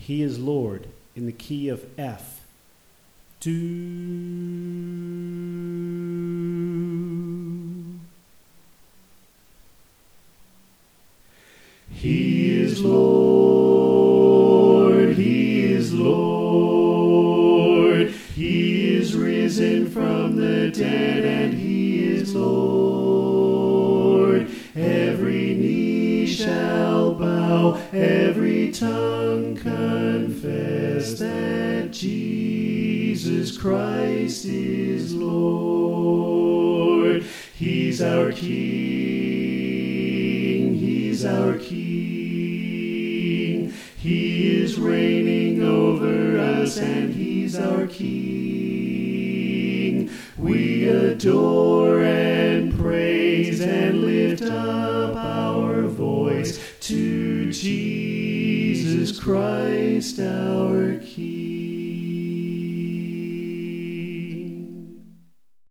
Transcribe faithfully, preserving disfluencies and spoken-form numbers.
He is Lord in the key of F. Do. He is Lord, He is Lord, He is risen from the dead, and He is Lord. Every knee shall bow, every tongue confess that Jesus Christ is Lord. He's our King, He's our King. He is reigning over us, and He's our King. We adore and praise and lift up our voice to Jesus Christ our King.